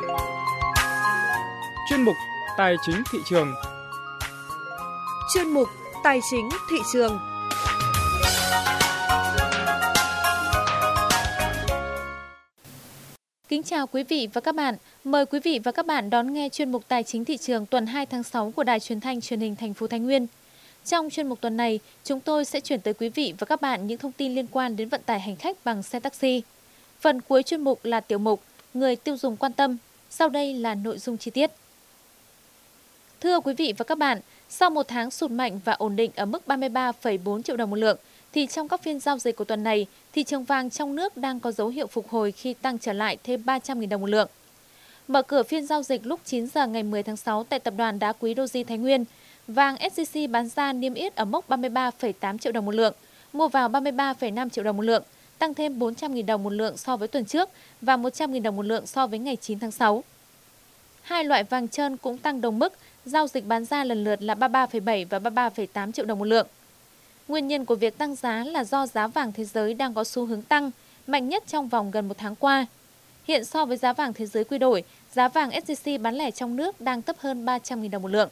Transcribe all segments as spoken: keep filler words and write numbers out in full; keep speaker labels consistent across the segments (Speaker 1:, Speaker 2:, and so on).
Speaker 1: Chuyên mục Tài chính thị trường.
Speaker 2: Chuyên mục Tài chính thị trường.
Speaker 3: Kính chào quý vị và các bạn. Mời quý vị và các bạn đón nghe chuyên mục Tài chính thị trường tuần hai tháng sáu của Đài Truyền thanh Truyền hình thành phố Thái Nguyên. Trong chuyên mục tuần này, chúng tôi sẽ chuyển tới quý vị và các bạn những thông tin liên quan đến vận tải hành khách bằng xe taxi. Phần cuối chuyên mục là tiểu mục Người tiêu dùng quan tâm. Sau đây là nội dung chi tiết. Thưa quý vị và các bạn, sau một tháng sụt mạnh và ổn định ở mức ba mươi ba phẩy bốn triệu đồng một lượng, thì trong các phiên giao dịch của tuần này, thị trường vàng trong nước đang có dấu hiệu phục hồi khi tăng trở lại thêm ba trăm nghìn đồng một lượng. Mở cửa phiên giao dịch lúc chín giờ ngày mười tháng sáu tại Tập đoàn Đá quý Doji Thái Nguyên, vàng ét gi xê bán ra niêm yết ở mốc ba mươi ba phẩy tám triệu đồng một lượng, mua vào ba mươi ba phẩy năm triệu đồng một lượng, tăng thêm bốn trăm nghìn đồng một lượng so với tuần trước và một trăm nghìn đồng một lượng so với ngày chín tháng sáu. Hai loại vàng trơn cũng tăng đồng mức, giao dịch bán ra lần lượt là ba mươi ba phẩy bảy và ba mươi ba phẩy tám triệu đồng một lượng. Nguyên nhân của việc tăng giá là do giá vàng thế giới đang có xu hướng tăng, mạnh nhất trong vòng gần một tháng qua. Hiện so với giá vàng thế giới quy đổi, giá vàng ét gi xê bán lẻ trong nước đang thấp hơn ba trăm nghìn đồng một lượng.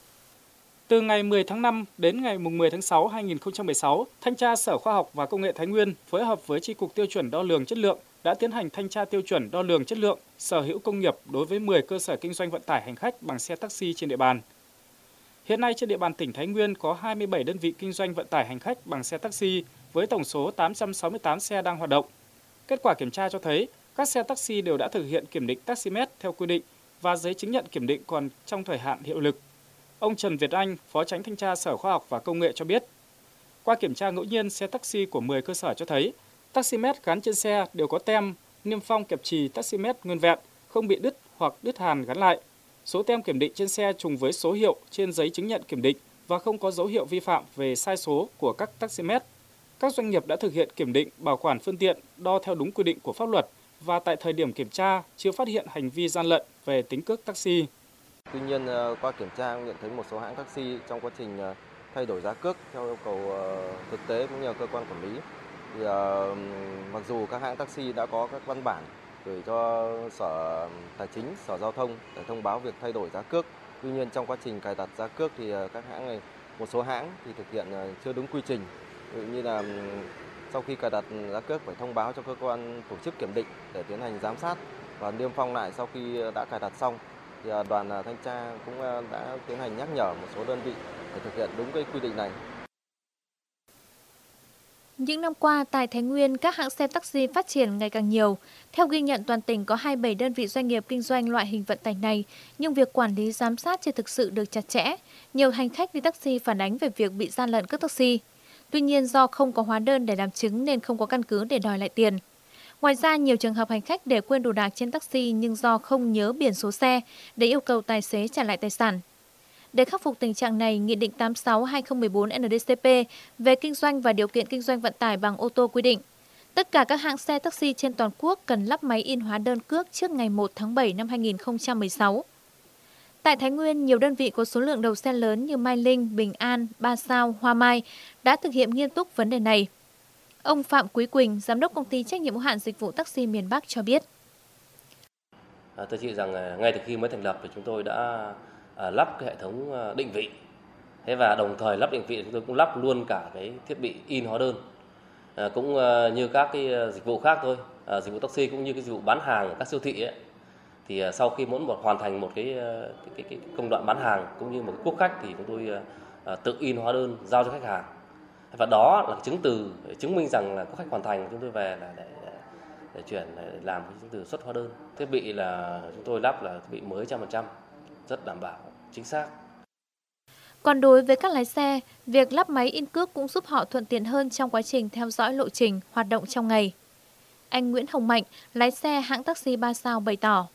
Speaker 1: Từ ngày mười tháng năm đến ngày mười tháng sáu năm hai nghìn không trăm mười sáu, Thanh tra Sở Khoa học và Công nghệ Thái Nguyên phối hợp với Chi cục Tiêu chuẩn Đo lường Chất lượng đã tiến hành thanh tra tiêu chuẩn đo lường chất lượng sở hữu công nghiệp đối với mười cơ sở kinh doanh vận tải hành khách bằng xe taxi trên địa bàn. Hiện nay trên địa bàn tỉnh Thái Nguyên có hai mươi bảy đơn vị kinh doanh vận tải hành khách bằng xe taxi với tổng số tám trăm sáu mươi tám xe đang hoạt động. Kết quả kiểm tra cho thấy các xe taxi đều đã thực hiện kiểm định taximet theo quy định và giấy chứng nhận kiểm định còn trong thời hạn hiệu lực. Ông Trần Việt Anh, Phó Chánh Thanh tra Sở Khoa học và Công nghệ cho biết, qua kiểm tra ngẫu nhiên xe taxi của mười cơ sở cho thấy taximet gắn trên xe đều có tem niêm phong kẹp chì taximet nguyên vẹn, không bị đứt hoặc đứt hàn gắn lại. Số tem kiểm định trên xe trùng với số hiệu trên giấy chứng nhận kiểm định và không có dấu hiệu vi phạm về sai số của các taximet. Các doanh nghiệp đã thực hiện kiểm định, bảo quản phương tiện, đo theo đúng quy định của pháp luật và tại thời điểm kiểm tra chưa phát hiện hành vi gian lận về tính cước taxi.
Speaker 4: Tuy nhiên, qua kiểm tra nhận thấy một số hãng taxi trong quá trình thay đổi giá cước theo yêu cầu thực tế cũng như cơ quan quản lý. Thì uh, mặc dù các hãng taxi đã có các văn bản gửi cho Sở Tài chính, Sở Giao thông để thông báo việc thay đổi giá cước. Tuy nhiên trong quá trình cài đặt giá cước thì các hãng này, một số hãng thì thực hiện chưa đúng quy trình. Ví dụ như là sau khi cài đặt giá cước phải thông báo cho cơ quan tổ chức kiểm định để tiến hành giám sát và niêm phong lại sau khi đã cài đặt xong. Thì đoàn thanh tra cũng đã tiến hành nhắc nhở một số đơn vị để thực hiện đúng cái quy định này.
Speaker 3: Những năm qua, tại Thái Nguyên, các hãng xe taxi phát triển ngày càng nhiều. Theo ghi nhận, toàn tỉnh có hai mươi bảy đơn vị doanh nghiệp kinh doanh loại hình vận tải này, nhưng việc quản lý giám sát chưa thực sự được chặt chẽ. Nhiều hành khách đi taxi phản ánh về việc bị gian lận cước taxi. Tuy nhiên, do không có hóa đơn để làm chứng nên không có căn cứ để đòi lại tiền. Ngoài ra, nhiều trường hợp hành khách để quên đồ đạc trên taxi nhưng do không nhớ biển số xe để yêu cầu tài xế trả lại tài sản. Để khắc phục tình trạng này, Nghị định tám mươi sáu trên hai nghìn không trăm mười bốn N D C P về kinh doanh và điều kiện kinh doanh vận tải bằng ô tô quy định, tất cả các hãng xe taxi trên toàn quốc cần lắp máy in hóa đơn cước trước ngày một tháng bảy năm hai nghìn không trăm mười sáu. Tại Thái Nguyên, nhiều đơn vị có số lượng đầu xe lớn như Mai Linh, Bình An, Ba Sao, Hoa Mai đã thực hiện nghiêm túc vấn đề này. Ông Phạm Quý Quỳnh, Giám đốc Công ty Trách nhiệm hữu hạn Dịch vụ Taxi miền Bắc cho biết.
Speaker 5: À, tôi chị rằng ngay từ khi mới thành lập thì chúng tôi đã à, lắp cái hệ thống định vị. Thế và đồng thời lắp định vị chúng tôi cũng lắp luôn cả cái thiết bị in hóa đơn. À, cũng à, như các cái dịch vụ khác thôi, à, dịch vụ taxi cũng như cái dịch vụ bán hàng ở các siêu thị ấy. Thì à, sau khi muốn một hoàn thành một cái, cái, cái, cái công đoạn bán hàng cũng như một cái quốc khách thì chúng tôi à, tự in hóa đơn giao cho khách hàng. Và đó là chứng từ để chứng minh rằng là có khách hoàn thành, chúng tôi về là để, để, để chuyển để làm cái chứng từ xuất hóa đơn. Thiết bị là chúng tôi lắp là thiết bị mới một trăm phần trăm, rất đảm bảo, chính xác.
Speaker 3: Còn đối với các lái xe, việc lắp máy in cước cũng giúp họ thuận tiện hơn trong quá trình theo dõi lộ trình, hoạt động trong ngày. Anh Nguyễn Hồng Mạnh, lái xe hãng taxi Ba Sao bày tỏ.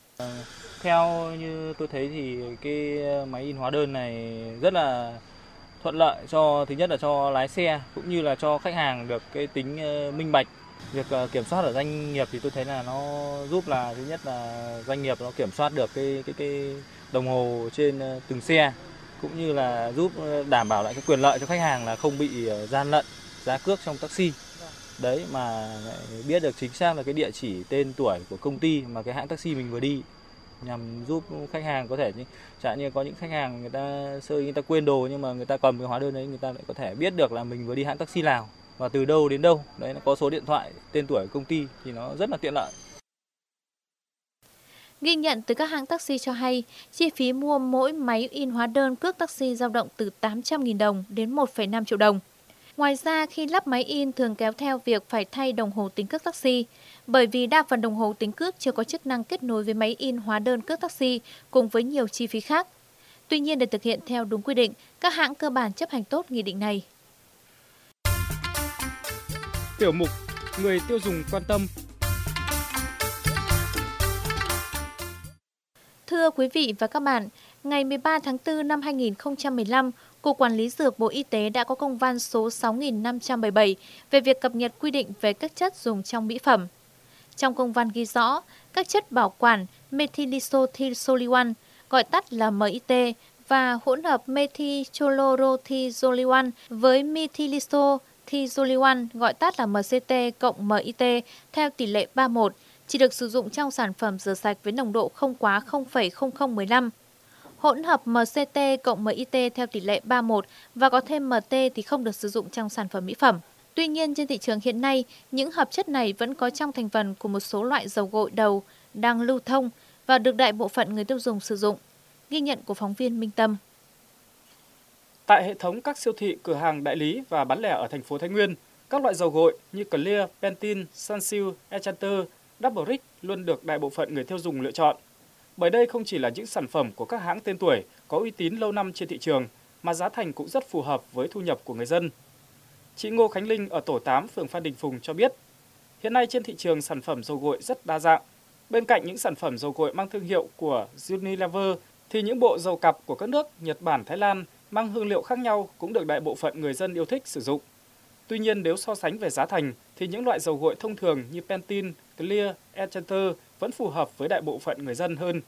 Speaker 6: Theo như tôi thấy thì cái máy in hóa đơn này rất là thuận lợi cho, thứ nhất là cho lái xe cũng như là cho khách hàng được cái tính minh bạch. Việc kiểm soát ở doanh nghiệp thì tôi thấy là nó giúp là thứ nhất là doanh nghiệp nó kiểm soát được cái cái cái đồng hồ trên từng xe, cũng như là giúp đảm bảo lại cái quyền lợi cho khách hàng là không bị gian lận giá cước trong taxi. Đấy, mà biết được chính xác là cái địa chỉ, tên tuổi của công ty mà cái hãng taxi mình vừa đi nhằm giúp khách hàng có thể, chẳng như có những khách hàng người ta sơ người ta quên đồ nhưng mà người ta cầm cái hóa đơn đấy, người ta lại có thể biết được là mình vừa đi hãng taxi nào và từ đâu đến đâu. Đấy, nó có số điện thoại, tên tuổi công ty thì nó rất là tiện lợi.
Speaker 3: Ghi nhận từ các hãng taxi cho hay, chi phí mua mỗi máy in hóa đơn cước taxi dao động từ tám trăm nghìn đồng đến một phẩy năm triệu đồng. Ngoài ra, khi lắp máy in thường kéo theo việc phải thay đồng hồ tính cước taxi, bởi vì đa phần đồng hồ tính cước chưa có chức năng kết nối với máy in hóa đơn cước taxi cùng với nhiều chi phí khác. Tuy nhiên, để thực hiện theo đúng quy định, các hãng cơ bản chấp hành tốt nghị định này.
Speaker 1: Tiểu mục Người tiêu dùng quan tâm.
Speaker 3: Thưa quý vị và các bạn, ngày mười ba tháng tư năm hai nghìn không trăm mười lăm, Cục Quản lý Dược Bộ Y tế đã có công văn số sáu nghìn năm trăm bảy mươi bảy về việc cập nhật quy định về các chất dùng trong mỹ phẩm. Trong công văn ghi rõ, các chất bảo quản methylisothiazoliwan, gọi tắt là em i tê, và hỗn hợp methylchlorothiazoliwan với methylisothiazoliwan, gọi tắt là em xê tê cộng em i tê, theo tỷ lệ ba một, chỉ được sử dụng trong sản phẩm rửa sạch với nồng độ không quá không phẩy không không một lăm. Hỗn hợp em xê tê cộng em i tê theo tỷ lệ ba một và có thêm em tê thì không được sử dụng trong sản phẩm mỹ phẩm. Tuy nhiên, trên thị trường hiện nay, những hợp chất này vẫn có trong thành phần của một số loại dầu gội đầu đang lưu thông và được đại bộ phận người tiêu dùng sử dụng. Ghi nhận của phóng viên Minh Tâm.
Speaker 1: Tại hệ thống các siêu thị, cửa hàng đại lý và bán lẻ ở thành phố Thái Nguyên, các loại dầu gội như Clear, Pantene, Sunsilk, Enchanter, Double Rich luôn được đại bộ phận người tiêu dùng lựa chọn. Bởi đây không chỉ là những sản phẩm của các hãng tên tuổi có uy tín lâu năm trên thị trường, mà giá thành cũng rất phù hợp với thu nhập của người dân. Chị Ngô Khánh Linh ở tổ tám phường Phan Đình Phùng cho biết, hiện nay trên thị trường sản phẩm dầu gội rất đa dạng. Bên cạnh những sản phẩm dầu gội mang thương hiệu của Unilever, thì những bộ dầu cặp của các nước Nhật Bản, Thái Lan mang hương liệu khác nhau cũng được đại bộ phận người dân yêu thích sử dụng. Tuy nhiên, nếu so sánh về giá thành, thì những loại dầu gội thông thường như Pantene, Clear, Enchanter vẫn phù hợp với đại bộ phận người dân hơn.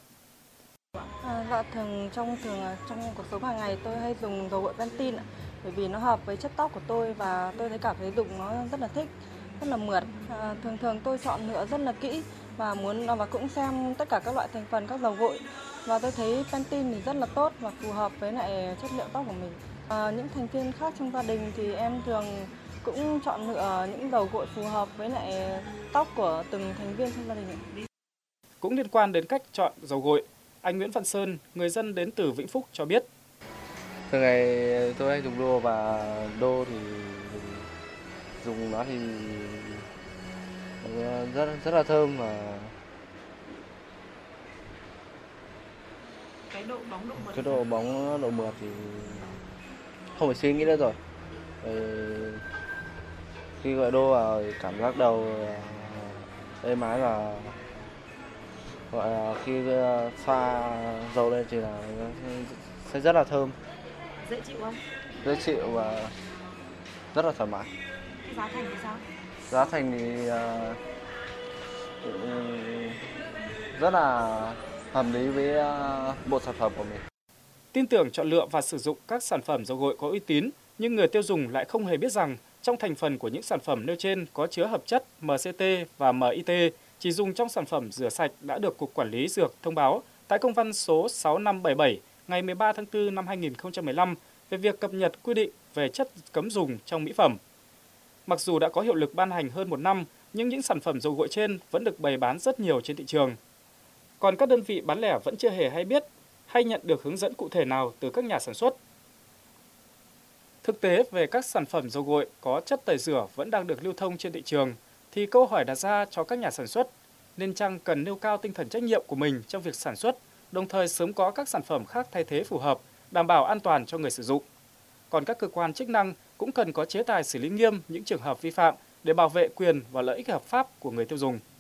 Speaker 7: À, dạ, thường trong thường trong cuộc sống hàng ngày tôi hay dùng dầu gội Pantene bởi vì nó hợp với chất tóc của tôi và tôi thấy cảm thấy dùng nó rất là thích, rất là mượt. À, thường thường tôi chọn lựa rất là kỹ và muốn và cũng xem tất cả các loại thành phần các dầu gội và tôi thấy Pantene thì rất là tốt và phù hợp với lại chất liệu tóc của mình. À, những thành viên khác trong gia đình thì em thường cũng chọn lựa những dầu gội phù hợp với lại tóc của từng thành viên trong gia đình.
Speaker 1: Cũng liên quan đến cách chọn dầu gội, anh Nguyễn Văn Sơn, người dân đến từ Vĩnh Phúc cho biết.
Speaker 8: Thường ngày tôi hay dùng đô và đô thì dùng nó thì rất rất là thơm và
Speaker 9: cái độ bóng độ mượt
Speaker 8: cái độ bóng độ mượt thì không phải suy nghĩ nữa rồi. Khi gọi đô vào cảm giác đầu êm ái và gọi là khi xoa dầu lên thì là nó sẽ rất là thơm.
Speaker 9: Dễ chịu không?
Speaker 8: Dễ chịu và rất là thoải mái.
Speaker 9: Giá thành thì sao?
Speaker 8: Giá thành thì uh, rất là hợp lý với uh, bộ sản phẩm của mình.
Speaker 1: Tin tưởng chọn lựa và sử dụng các sản phẩm dầu gội có uy tín, nhưng người tiêu dùng lại không hề biết rằng trong thành phần của những sản phẩm nêu trên có chứa hợp chất em xê tê và em i tê chỉ dùng trong sản phẩm rửa sạch đã được Cục Quản lý Dược thông báo tại công văn số sáu năm bảy bảy ngày mười ba tháng tư năm hai nghìn không trăm mười lăm về việc cập nhật quy định về chất cấm dùng trong mỹ phẩm. Mặc dù đã có hiệu lực ban hành hơn một năm, nhưng những sản phẩm dầu gội trên vẫn được bày bán rất nhiều trên thị trường. Còn các đơn vị bán lẻ vẫn chưa hề hay biết hay nhận được hướng dẫn cụ thể nào từ các nhà sản xuất. Thực tế về các sản phẩm dầu gội có chất tẩy rửa vẫn đang được lưu thông trên thị trường, thì câu hỏi đặt ra cho các nhà sản xuất nên chăng cần nêu cao tinh thần trách nhiệm của mình trong việc sản xuất, đồng thời sớm có các sản phẩm khác thay thế phù hợp, đảm bảo an toàn cho người sử dụng. Còn các cơ quan chức năng cũng cần có chế tài xử lý nghiêm những trường hợp vi phạm để bảo vệ quyền và lợi ích hợp pháp của người tiêu dùng.